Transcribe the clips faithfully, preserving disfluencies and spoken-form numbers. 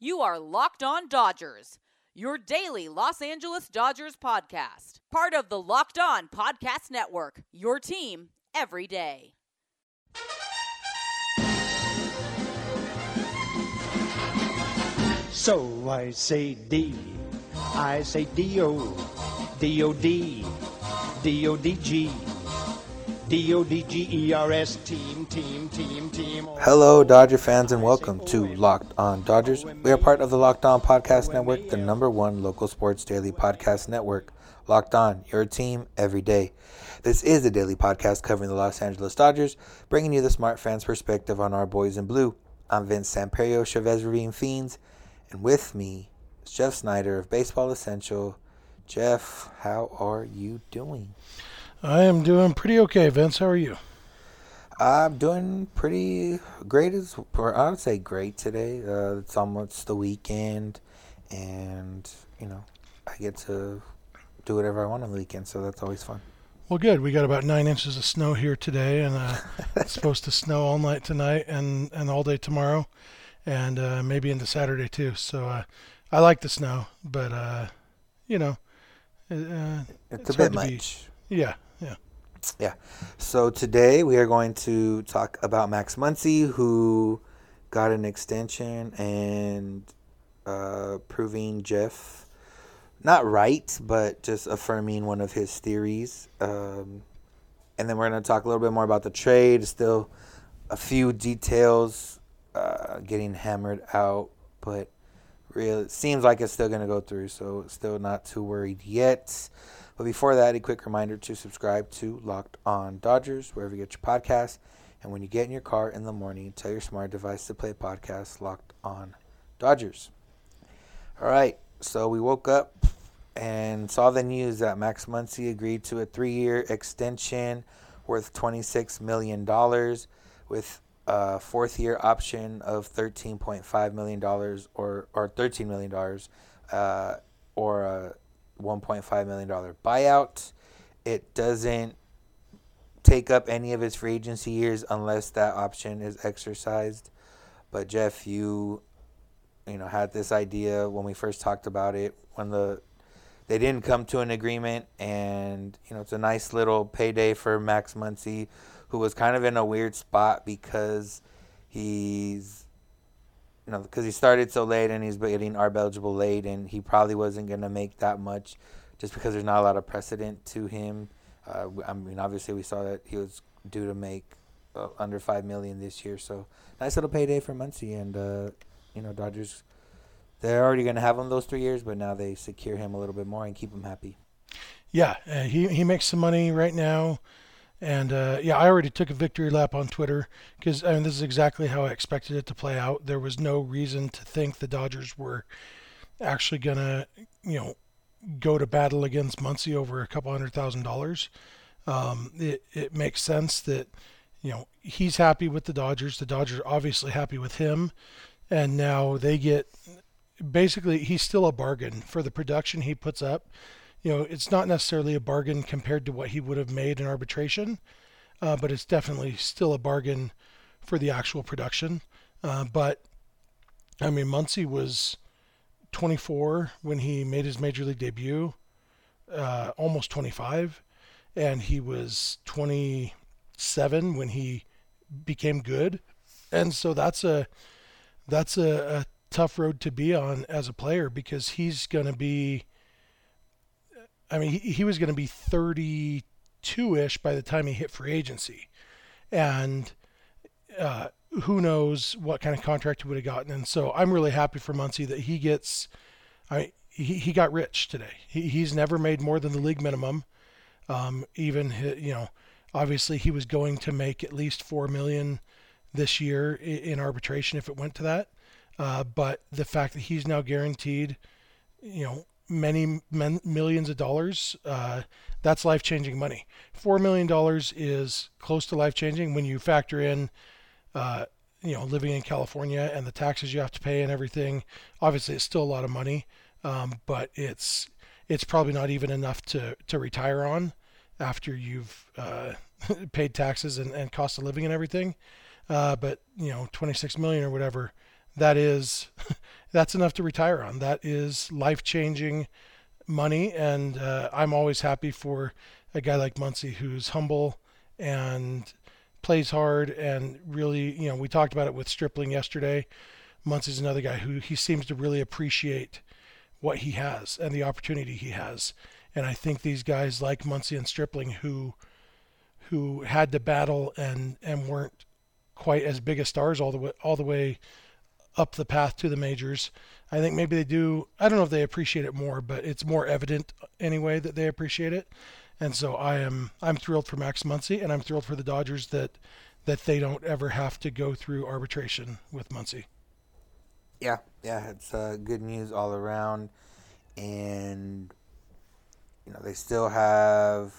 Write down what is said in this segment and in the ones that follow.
You are Locked On Dodgers, your daily Los Angeles Dodgers podcast. Part of the Locked On Podcast Network, your team every day. So I say D, I say D-O, D-O-D, D-O-D-G, D-O-D-G-E-R-S, team, team, team, team. Hello, Dodger fans, and welcome to Locked On Dodgers. We are part of the Locked On Podcast Network, the number one local sports daily podcast network. Locked On, your team every day. This is a daily podcast covering the Los Angeles Dodgers, bringing you the smart fans' perspective on our boys in blue. I'm Vince Samperio, Chavez Ravine Fiends, and with me is Jeff Snyder of Baseball Essential. Jeff, how are you doing? I am doing pretty okay, Vince. How are you? I'm doing pretty great, as or I would say great today. Uh, it's almost the weekend, and, you know, I get to do whatever I want on the weekend, so that's always fun. Well, good. We got about nine inches of snow here today, and uh, it's supposed to snow all night tonight and, and all day tomorrow, and uh, maybe into Saturday too. So uh, I like the snow, but, uh, you know, uh, It's, it's a bit hard to much. Be, yeah, yeah. Yeah. So today we are going to talk about Max Muncy, who got an extension and uh, proving Jeff not right, but just affirming one of his theories. Um, and then we're going to talk a little bit more about the trade. Still a few details uh, getting hammered out, but real it seems like it's still going to go through, so still not too worried yet. But before that, a quick reminder to subscribe to Locked On Dodgers, wherever you get your podcasts. And when you get in your car in the morning, tell your smart device to play podcast Locked On Dodgers. All right, so we woke up and saw the news that Max Muncy agreed to a three-year extension worth twenty-six million dollars with a fourth-year option of thirteen point five million dollars or, or thirteen million dollars uh, or a one point five million dollars buyout. It doesn't take up any of his free agency years unless that option is exercised. But Jeff, you you know had this idea when we first talked about it, when the they didn't come to an agreement, and you know it's a nice little payday for Max Muncy, who was kind of in a weird spot because he's You know, because he started so late and he's getting A R B eligible late, and he probably wasn't going to make that much just because there's not a lot of precedent to him. Uh, I mean, obviously we saw that he was due to make uh, under five million dollars this year. So nice little payday for Muncy, and uh, you know, Dodgers, they're already going to have him those three years, but now they secure him a little bit more and keep him happy. Yeah, uh, he he makes some money right now. And, uh, yeah, I already took a victory lap on Twitter because, I mean, this is exactly how I expected it to play out. There was no reason to think the Dodgers were actually going to, you know, go to battle against Muncy over a couple hundred thousand dollars. Um, it, it makes sense that, you know, he's happy with the Dodgers. The Dodgers are obviously happy with him. And now they get, basically, he's still a bargain for the production he puts up. You know, it's not necessarily a bargain compared to what he would have made in arbitration, uh, but it's definitely still a bargain for the actual production. Uh, but, I mean, Muncy was twenty-four when he made his major league debut, uh, almost twenty-five, and he was twenty-seven when he became good. And so that's a that's a, a tough road to be on as a player, because he's going to be I mean, he, he was going to be thirty-two-ish by the time he hit free agency. And uh, who knows what kind of contract he would have gotten. And so I'm really happy for Muncy that he gets I he, he got rich today. He, he's never made more than the league minimum. Um, even, you know, obviously he was going to make at least four million dollars this year in, in arbitration if it went to that. Uh, but the fact that he's now guaranteed, you know, many men, millions of dollars, uh, that's life-changing money. Four million dollars is close to life-changing when you factor in, uh, you know, living in California and the taxes you have to pay and everything. Obviously, it's still a lot of money, um, but it's it's probably not even enough to, to retire on after you've uh, paid taxes and, and cost of living and everything. Uh, but, you know, twenty-six million dollars or whatever, that is that's enough to retire on. That is life-changing money, and uh, I'm always happy for a guy like Muncy who's humble and plays hard and really, you know, we talked about it with Stripling yesterday. Muncy's another guy who he seems to really appreciate what he has and the opportunity he has. And I think these guys like Muncy and Stripling who who had to battle and, and weren't quite as big as stars all the way all the way up the path to the majors. I think maybe they do. I don't know if they appreciate it more, but it's more evident anyway that they appreciate it. And so I am I'm thrilled for Max Muncy, and I'm thrilled for the Dodgers that that they don't ever have to go through arbitration with Muncy. Yeah, yeah, it's uh, good news all around, and you know they still have.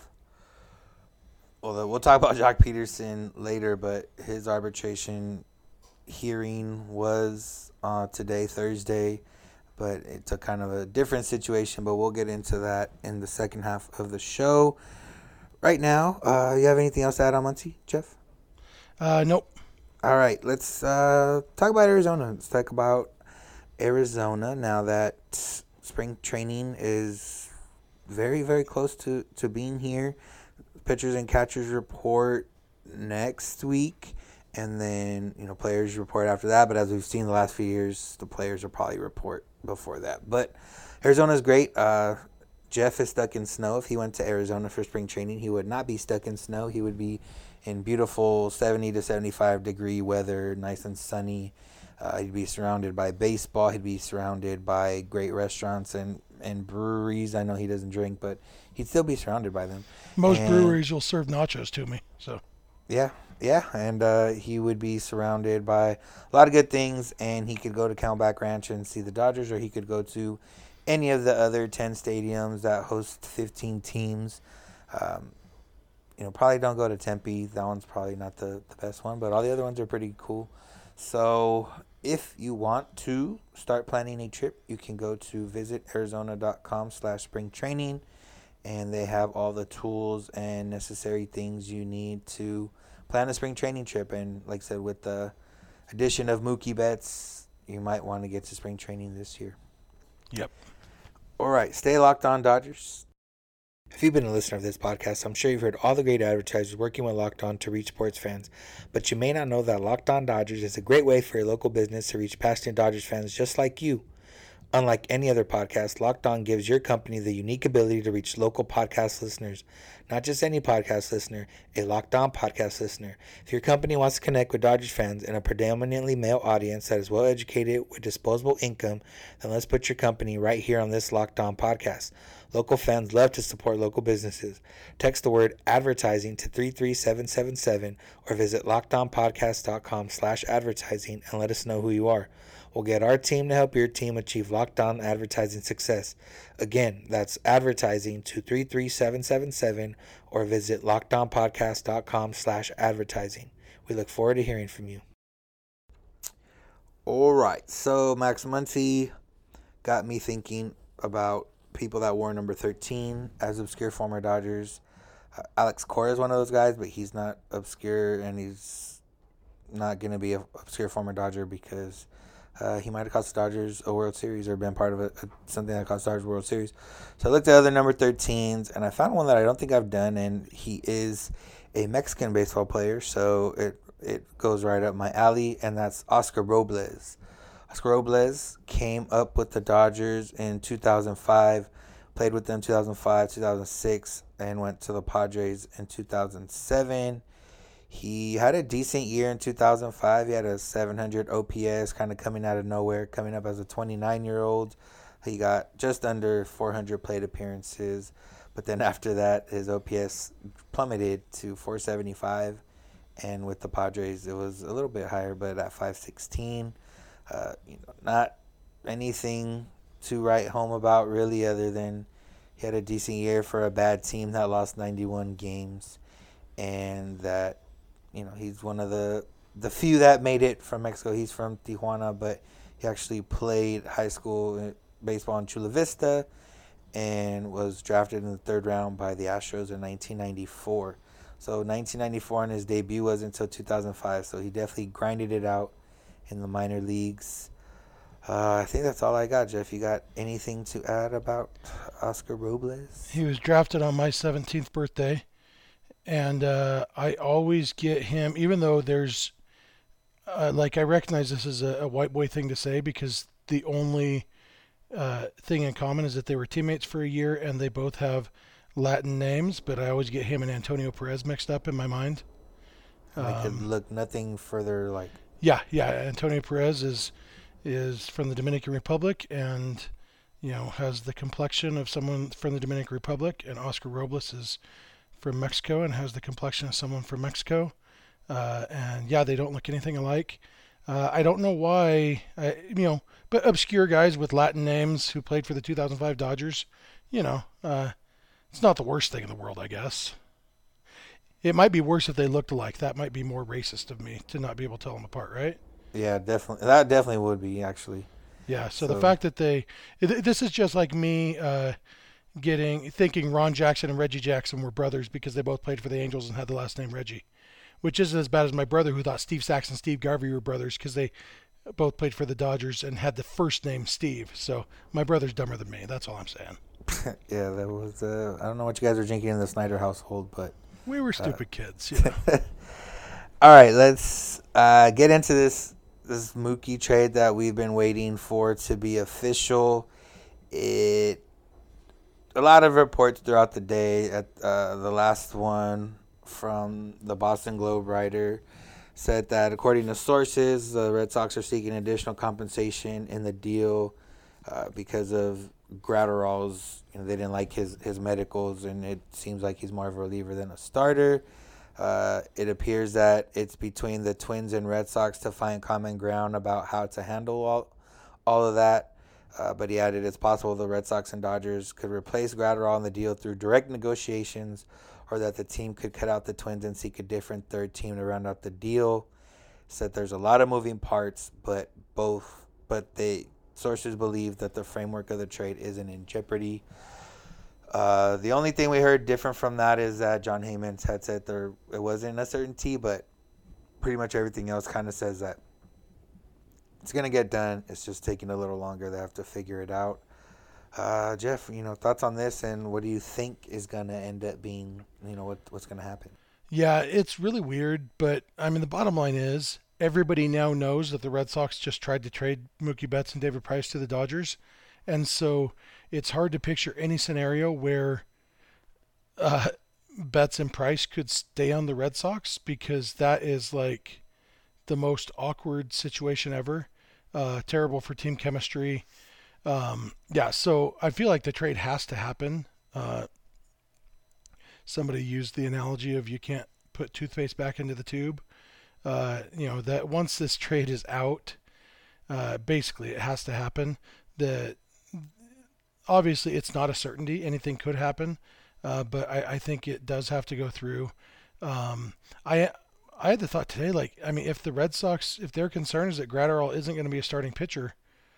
Well, we'll talk about Jock Peterson later, but his arbitration hearing was uh, today, Thursday, but it's a kind of a different situation, but we'll get into that in the second half of the show. Right now, uh, you have anything else to add on Muncy, Jeff? Uh, nope. All right, let's uh, talk about Arizona. Let's talk about Arizona now that spring training is very, very close to, to being here. Pitchers and catchers report next week, and then, you know, players report after that. But as we've seen the last few years, the players will probably report before that. But Arizona's great. Uh, Jeff is stuck in snow. If he went to Arizona for spring training, he would not be stuck in snow. He would be in beautiful seventy to seventy-five degree weather, nice and sunny. Uh, he'd be surrounded by baseball. He'd be surrounded by great restaurants and, and breweries. I know he doesn't drink, but he'd still be surrounded by them. Most and, breweries will serve nachos to me. So yeah, yeah, and uh, he would be surrounded by a lot of good things, and he could go to Camelback Ranch and see the Dodgers, or he could go to any of the other ten stadiums that host fifteen teams. Um, you know, probably don't go to Tempe. That one's probably not the, the best one, but all the other ones are pretty cool. So if you want to start planning a trip, you can go to visit arizona dot com slash spring training, and they have all the tools and necessary things you need to plan a spring training trip. And like I said, with the addition of Mookie Betts, you might want to get to spring training this year. Yep. All right, stay locked on Dodgers. If you've been a listener of this podcast, I'm sure you've heard all the great advertisers working with Locked On to reach sports fans, but you may not know that Locked On Dodgers is a great way for your local business to reach passionate Dodgers fans just like you. Unlike any other podcast, Locked On gives your company the unique ability to reach local podcast listeners. Not just any podcast listener, a Locked On podcast listener. If your company wants to connect with Dodgers fans in a predominantly male audience that is well educated with disposable income, then let's put your company right here on this Locked On podcast. Local fans love to support local businesses. Text the word advertising to three three seven seven seven or visit lockedonpodcast.com slash advertising and let us know who you are. We'll get our team to help your team achieve Locked On advertising success. Again, that's advertising to three three seven seven seven or visit lockedonpodcast.com slash advertising. We look forward to hearing from you. All right, so Max Muncy got me thinking about people that wore number thirteen as obscure former Dodgers. Uh, Alex Cora is one of those guys, but he's not obscure, and he's not going to be an obscure former Dodger because uh, he might have cost the Dodgers a World Series or been part of a, a, something that cost the Dodgers a World Series. So I looked at other number thirteens, and I found one that I don't think I've done, and he is a Mexican baseball player, so it, it goes right up my alley, and that's Oscar Robles. Oscar Robles came up with the Dodgers in two thousand five, played with them two thousand five, two thousand six, and went to the Padres in two thousand seven. He had a decent year in two thousand five. He had a seven hundred O P S kind of coming out of nowhere, coming up as a twenty-nine-year-old. He got just under four hundred plate appearances, but then after that, his O P S plummeted to four seventy-five, and with the Padres, it was a little bit higher, but at five sixteen. Uh, you know, not anything to write home about really, other than he had a decent year for a bad team that lost ninety-one games, and that, you know, he's one of the the few that made it from Mexico. He's from Tijuana, but he actually played high school baseball in Chula Vista and was drafted in the third round by the Astros in nineteen ninety-four. So nineteen ninety-four, and his debut was until two thousand five, so he definitely grinded it out in the minor leagues. Uh, I think that's all I got, Jeff. You got anything to add about Oscar Robles? He was drafted on my seventeenth birthday, and uh, I always get him, even though there's, uh, like, I recognize this is a, a white boy thing to say because the only uh, thing in common is that they were teammates for a year and they both have Latin names, but I always get him and Antonio Perez mixed up in my mind. Make it look nothing further like. Yeah, yeah. Antonio Perez is is from the Dominican Republic and, you know, has the complexion of someone from the Dominican Republic, and Oscar Robles is from Mexico and has the complexion of someone from Mexico. Uh, and yeah, they don't look anything alike. Uh, I don't know why, uh, you know, but obscure guys with Latin names who played for the two thousand five Dodgers, you know, uh, it's not the worst thing in the world, I guess. It might be worse if they looked alike. That might be more racist of me to not be able to tell them apart, right? Yeah, definitely. That definitely would be, actually. Yeah, so, So- the fact that they, it, this is just like me uh, getting, thinking Ron Jackson and Reggie Jackson were brothers because they both played for the Angels and had the last name Reggie, which isn't as bad as my brother who thought Steve Sachs and Steve Garvey were brothers because they both played for the Dodgers and had the first name Steve. So my brother's dumber than me. That's all I'm saying. Yeah, that was. Uh, I don't know what you guys are drinking in the Snyder household, but. We were stupid kids, you know. All right, let's uh, get into this this Mookie trade that we've been waiting for to be official. It a lot of reports throughout the day. At uh, the last one from the Boston Globe writer said that according to sources, the Red Sox are seeking additional compensation in the deal uh, because of Gratterall's. You know, they didn't like his, his medicals, and it seems like he's more of a reliever than a starter. Uh, it appears that it's between the Twins and Red Sox to find common ground about how to handle all, all of that. Uh, but he added it's possible the Red Sox and Dodgers could replace Gratterall in the deal through direct negotiations, or that the team could cut out the Twins and seek a different third team to round out the deal. Said there's a lot of moving parts, but both, but they sources believe that the framework of the trade isn't in jeopardy. Uh, the only thing we heard different from that is that John Heyman had said there it wasn't a certainty, but pretty much everything else kind of says that it's going to get done. It's just taking a little longer. They have to figure it out. Uh, Jeff, you know, thoughts on this, and what do you think is going to end up being, you know, what what's going to happen? Yeah, it's really weird, but I mean, the bottom line is everybody now knows that the Red Sox just tried to trade Mookie Betts and David Price to the Dodgers. And so it's hard to picture any scenario where uh, Betts and Price could stay on the Red Sox, because that is like the most awkward situation ever. Uh, terrible for team chemistry. Um, yeah, so I feel like the trade has to happen. Uh, somebody used the analogy of you can't put toothpaste back into the tube. Uh, you know, that once this trade is out, uh, basically it has to happen. The Obviously, it's not a certainty. Anything could happen, uh, but I, I think it does have to go through. Um, I I had the thought today, like, I mean, if the Red Sox, if their concern is that Gratterall isn't going to be a starting pitcher,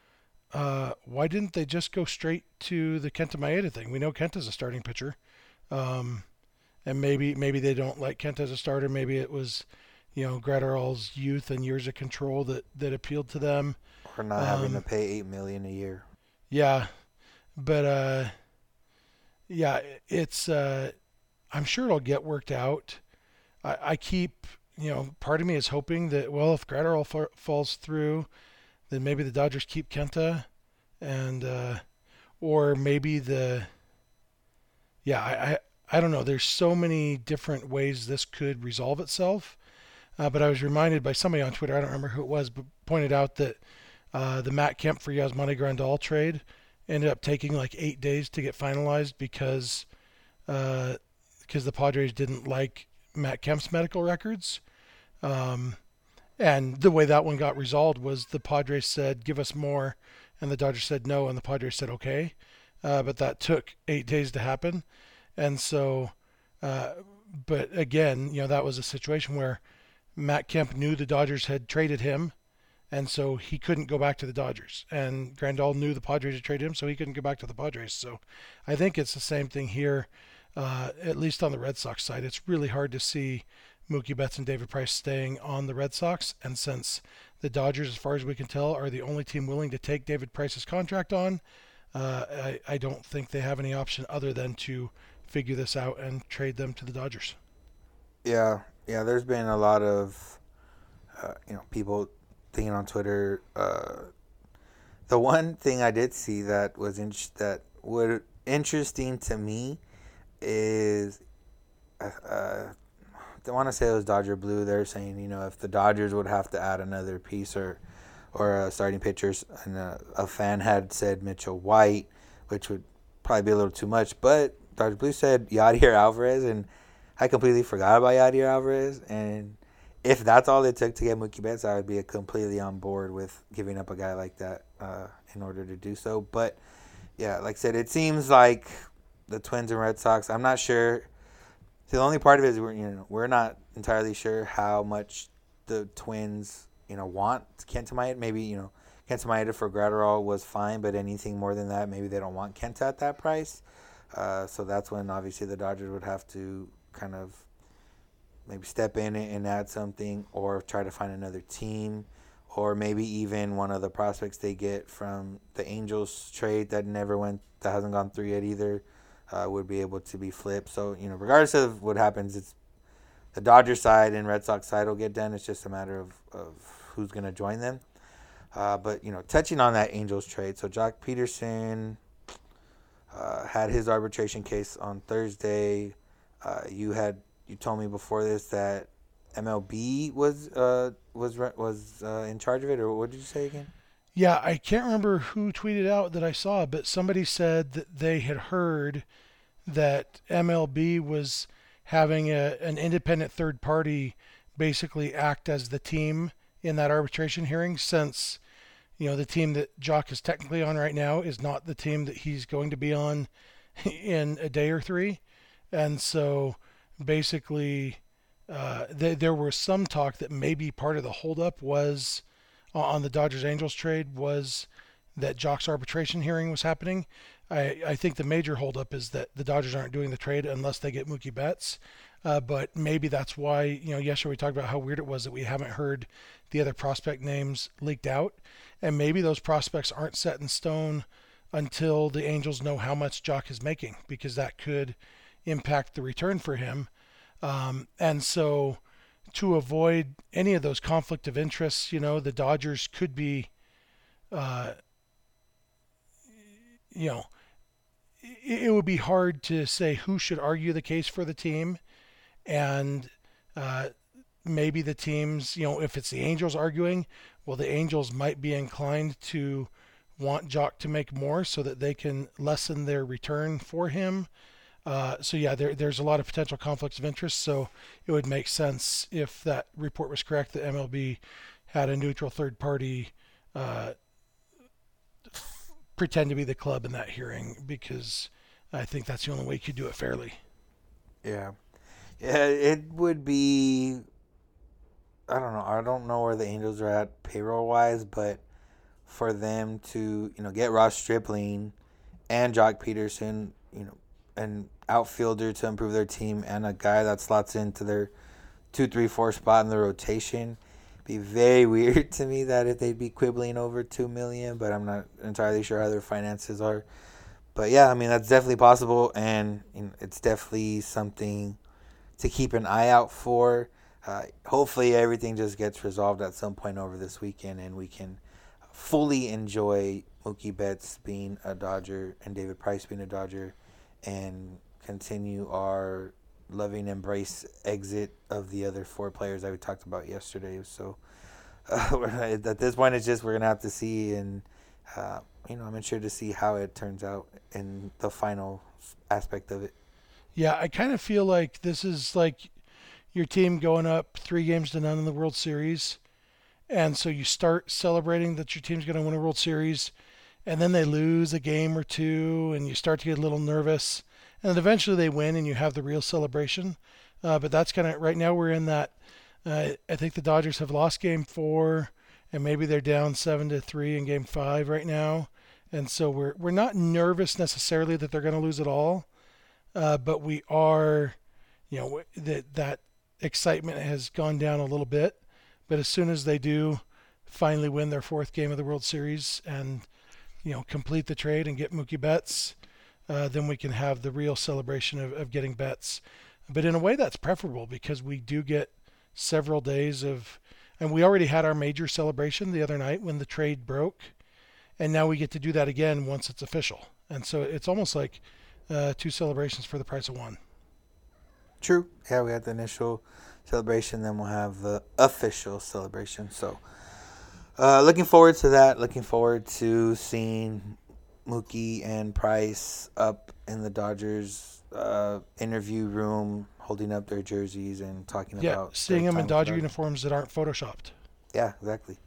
uh, why didn't they just go straight to the Kenta Maeda thing? We know Kenta's a starting pitcher, um, and maybe maybe they don't like Kenta as a starter. Maybe it was, you know, Gratterall's youth and years of control that, that appealed to them. Or not um, having to pay eight million dollars a year. Yeah. But, uh, yeah, it's, uh, I'm sure it'll get worked out. I, I keep, you know, part of me is hoping that, well, if Gratterall fa- falls through, then maybe the Dodgers keep Kenta, and, uh, or maybe the, yeah, I, I, I don't know. There's so many different ways this could resolve itself. Uh, but I was reminded by somebody on Twitter, I don't remember who it was, but pointed out that, uh, the Matt Kemp for Yasmani Grandal trade ended up taking like eight days to get finalized because uh, because the Padres didn't like Matt Kemp's medical records. Um, and the way that one got resolved was the Padres said, give us more, and the Dodgers said no, and the Padres said okay. Uh, but that took eight days to happen. And so, uh, but again, you know, that was a situation where Matt Kemp knew the Dodgers had traded him, and so he couldn't go back to the Dodgers. And Grandal knew the Padres had traded him, so he couldn't go back to the Padres. So I think it's the same thing here, uh, at least on the Red Sox side. It's really hard to see Mookie Betts and David Price staying on the Red Sox. And since The Dodgers, as far as we can tell, are the only team willing to take David Price's contract on. Uh, I, I don't think they have any option other than to figure this out and trade them to the Dodgers. Yeah, yeah. There's been a lot of, uh, you know, people thinking on Twitter. Uh, the one thing I did see that was in, that would interesting to me is, uh, uh, I want to say it was Dodger Blue. They're saying, you know, if the Dodgers would have to add another piece or or uh, starting pitchers, and a, a fan had said Mitchell White, which would probably be a little too much, but Dodger Blue said Yadier Alvarez, and I completely forgot about Yadier Alvarez, and if that's all it took to get Mookie Betts, I would be completely on board with giving up a guy like that uh, in order to do so. But, yeah, like I said, it seems like the Twins and Red Sox, I'm not sure. The only part of it is we're, you know, we're not entirely sure how much the Twins, you know, want Kenta Maeda. Maybe, you know, Kenta Maeda for Gratterall was fine, but anything more than that, maybe they don't want Kenta at that price. Uh, so that's when, obviously, the Dodgers would have to kind of maybe step in and add something or try to find another team, or maybe even one of the prospects they get from the Angels trade that never went, that hasn't gone through yet either. Uh, would be able to be flipped. So, you know, regardless of what happens, it's the Dodgers side and Red Sox side will get done. It's just a matter of, of who's going to join them. Uh, but, you know, touching on that Angels trade, so Joc Pederson uh, had his arbitration case on Thursday. Uh, you had you told me before this that M L B was uh, was was uh, in charge of it, or what did you say again? Yeah, I can't remember who tweeted out that I saw, but somebody said that they had heard that M L B was having a, an independent third party basically act as the team in that arbitration hearing, since, you know, the team that Joc is technically on right now is not the team that he's going to be on in a day or three. And so basically uh, th- there was some talk that maybe part of the holdup was on the Dodgers-Angels trade was that Joc's arbitration hearing was happening. I, I think the major holdup is that the Dodgers aren't doing the trade unless they get Mookie Betts. Uh, but maybe that's why, you know, yesterday we talked about how weird it was that we haven't heard the other prospect names leaked out. And maybe those prospects aren't set in stone until the Angels know how much Joc is making, because that could impact the return for him. Um, and so to avoid any of those conflict of interests, you know, the Dodgers could be, uh, you know, it, it would be hard to say who should argue the case for the team. And uh, maybe the teams, you know, if it's the Angels arguing, well, the Angels might be inclined to want Joc to make more so that they can lessen their return for him. Uh, so, yeah, there, there's a lot of potential conflicts of interest. So it would make sense if that report was correct that M L B had a neutral third party uh, pretend to be the club in that hearing, because I think that's the only way you could do it fairly. Yeah. Yeah, it would be, I don't know. I don't know where the Angels are at payroll-wise, but for them to, you know, get Ross Stripling and Joc Pederson, you know, an outfielder to improve their team, and a guy that slots into their two, three, four spot in the rotation. Be very weird to me that if they'd be quibbling over two million, but I'm not entirely sure how their finances are. But yeah, I mean, that's definitely possible, and you know, it's definitely something to keep an eye out for. Uh, hopefully, everything just gets resolved at some point over this weekend, and we can fully enjoy Mookie Betts being a Dodger and David Price being a Dodger, and continue our loving embrace exit of the other four players that we talked about yesterday. So uh, at this point, it's just we're gonna have to see, and uh, you know, I'm interested to see how it turns out in the final aspect of it. Yeah, I kind of feel like this is like your team going up three games to none in the World Series, and so you start celebrating that your team's going to win a World Series, and then they lose a game or two, and you start to get a little nervous, and then eventually they win, and you have the real celebration. Uh, but that's kind of, right now we're in that, uh, I think the Dodgers have lost game four, and maybe they're down seven to three in game five right now. And so we're we're not nervous necessarily that they're going to lose it all, uh, but we are, you know, that that excitement has gone down a little bit. But as soon as they do, finally win their fourth game of the World Series and, you know, complete the trade and get Mookie Betts, uh, then we can have the real celebration of, of getting Betts. But in a way, that's preferable because we do get several days of, and we already had our major celebration the other night when the trade broke, and now we get to do that again once it's official. And so it's almost like uh, two celebrations for the price of one. True. Yeah, we had the initial celebration, then we'll have the official celebration. So, uh, looking forward to that. Looking forward to seeing Mookie and Price up in the Dodgers uh, interview room, holding up their jerseys and talking yeah, about. Yeah, seeing their them in time Dodger with uniforms that aren't photoshopped. Yeah, exactly.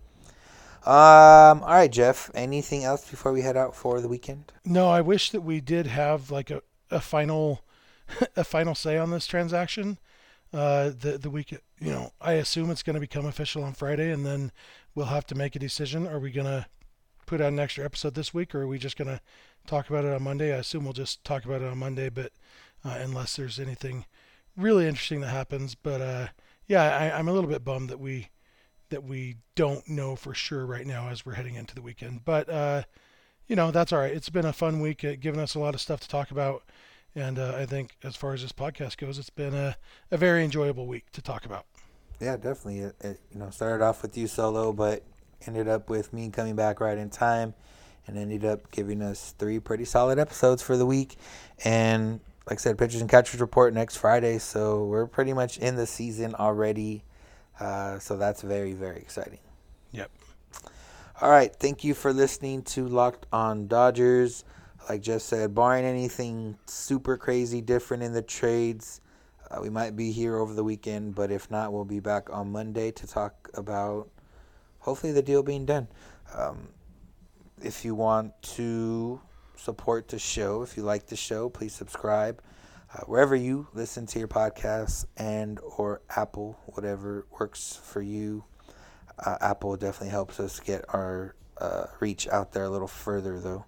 Um. All right, Jeff. Anything else before we head out for the weekend? No, I wish that we did have like a, a final, a final say on this transaction. Uh, the the week, you know, I assume it's going to become official on Friday, and then we'll have to make a decision. Are we going to put out an extra episode this week, or are we just going to talk about it on Monday? I assume we'll just talk about it on Monday, but uh, unless there's anything really interesting that happens. But uh, yeah, I, I'm a little bit bummed that we. that we don't know for sure right now as we're heading into the weekend. But, uh, you know, that's all right. It's been a fun week, uh, giving us a lot of stuff to talk about. And uh, I think as far as this podcast goes, it's been a, a very enjoyable week to talk about. Yeah, definitely. It, it, you know, started off with you solo, but ended up with me coming back right in time and ended up giving us three pretty solid episodes for the week. And like I said, Pitchers and Catchers report next Friday. So we're pretty much in the season already. Uh, so that's very, very exciting. Yep. All right. Thank you for listening to Locked on Dodgers. Like Jeff said, barring anything super crazy different in the trades, uh, we might be here over the weekend. But if not, we'll be back on Monday to talk about hopefully the deal being done. Um, if you want to support the show, if you like the show, please subscribe. Uh, wherever you listen to your podcasts and or Apple, whatever works for you. Uh, Apple definitely helps us get our uh, reach out there a little further, though.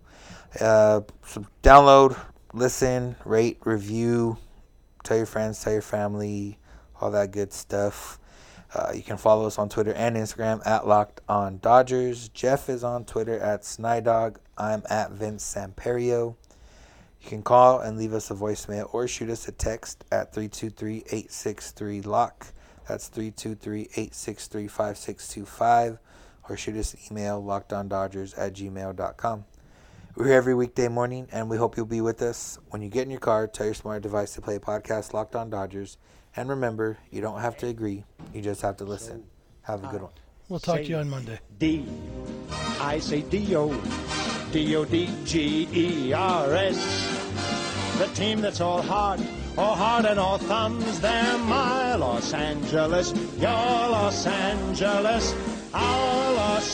Uh, so download, listen, rate, review, tell your friends, tell your family, all that good stuff. Uh, you can follow us on Twitter and Instagram at Locked on Dodgers. Jeff is on Twitter at Snydog. I'm at Vince Samperio. You can call and leave us a voicemail or shoot us a text at three two three, eight six three, L O C K. That's three two three, eight six three, five six two five. Or shoot us an email, lockedondodgers at gmail dot com. We're here every weekday morning, and we hope you'll be with us. When you get in your car, tell your smart device to play podcast Locked on Dodgers. And remember, you don't have to agree. You just have to listen. Have a good one. We'll talk to you on Monday. D. I say D O. D O D G E R S. The team that's all heart, all heart and all thumbs. They're my Los Angeles, your Los Angeles, our Los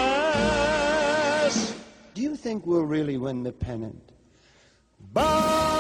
Angeles. Do you think we'll really win the pennant? Bye.